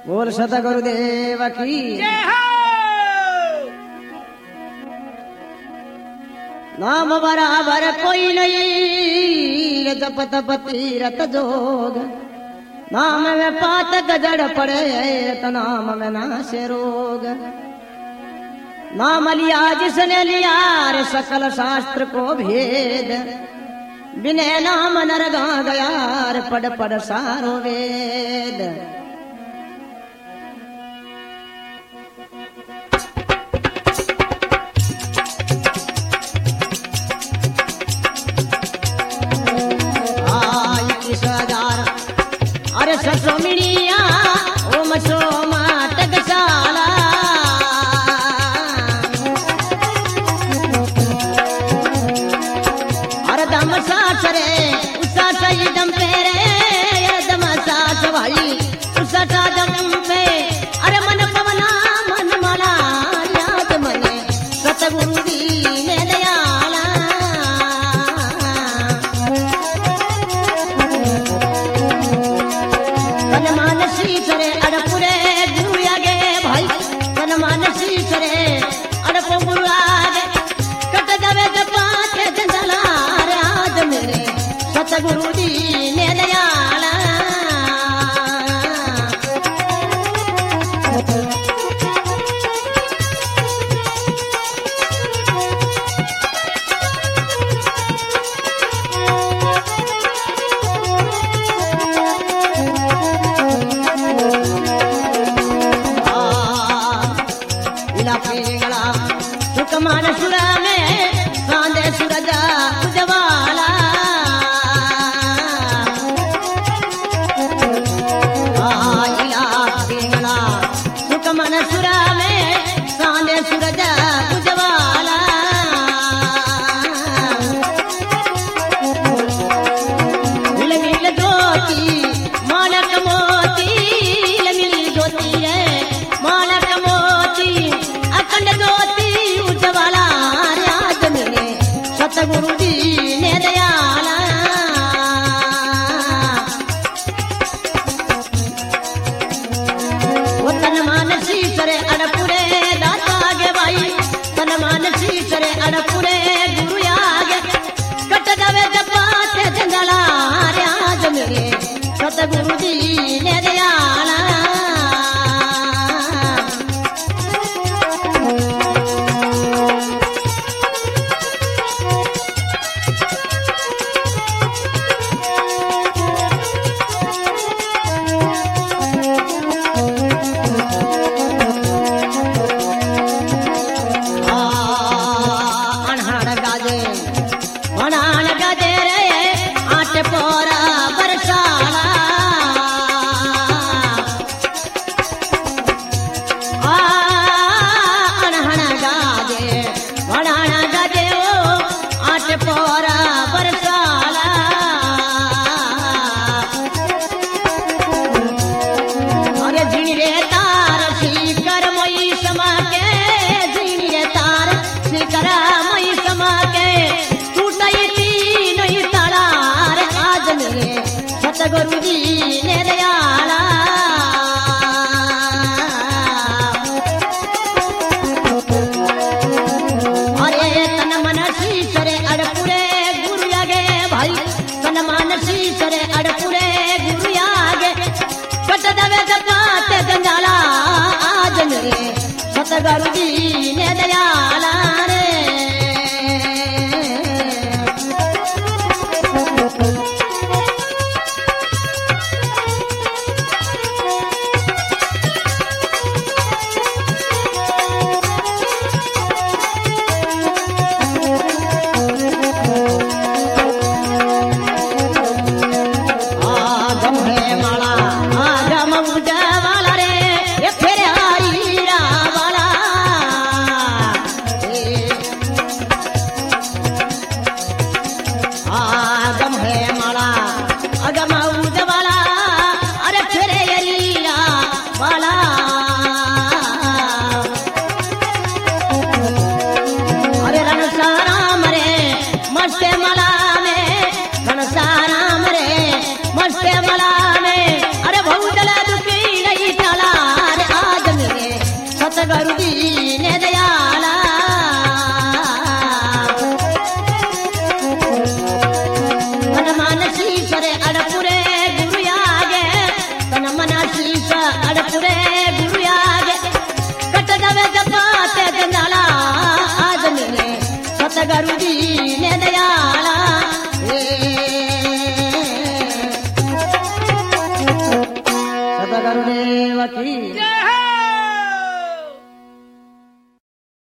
बोल सतगुरुदेव की जय हो। नाम बराबर कोई नहीं, जप तप तीरथ जोग। नाम में पात गजड़ पड़े तो नाम में नाशे रोग। नाम लिया जिसने लिया रे सकल शास्त्र को भेद। बिने नाम नरगा गया रे पढ़ पढ़ सारो वेद। अरे ससो मिड़िया ओम सोमा टकसाला। अरे दम सास रे उसा सही दम पे रे, दम सास भाई उसा सा दम पे। अरे मन पवना मन माला याद मने सतगुरु दीन दयाला। तन मानसी करे अड़पुरे गुरु आगे भाई, तन मानसी करे अड़प गुरु आगे। कट दवे जपाते जंजला रे आज मेरे सतगुरु दीन दयाला। सुकमान सुरा में सांदे सूरजा उजवाला। सुकमान सुरा में सांदे सूरजा उजवाला। मिल मिल ज्योति मानक मोती, मिल ज्योति है मानक मोती। अखंड ज्योति उज्जवला राज मेरे सतगुरु दीन दयाला। वो तन मानसी करे अड़पुरे दाता गे भाई, तन मानसी करे अड़पुरे गुरु आगे। कट दवे जपाते जंगला राज मेरे सतगुरु दीन दयाला। पोरा बरसाला अनहण गाजे वणाण गाजे ओ आठ पोरा बरसाला। अरे झिणी रे तार श्रीकर मई समा के, झिणी रे तार श्रीकर मई समा के। टूटई तीन ही ताला आज मेरे सतगुरु दीन दयाला। अरे तन मन शीशरे अड़पुरे गुरु आगे भाई, तन मन शीशरे अड़पुरे गुरु आगे। कट दवे जपाते जंजाला आज मेरे सतगुरु दीन दयाला रे। मस्ते मला में अरे भौजला दुखी नहीं चला ಪುರೇ ಗುರುಯಾಗೆ ಕಟ್ಟದವೆ ಜಪಾತೆ ಜಂಜಾಲ ಆದ ಮೇಲೆ ಸತಗರು ದೀನೆ ದಯಾಳ ಸತಗರು ದೇವಕಿ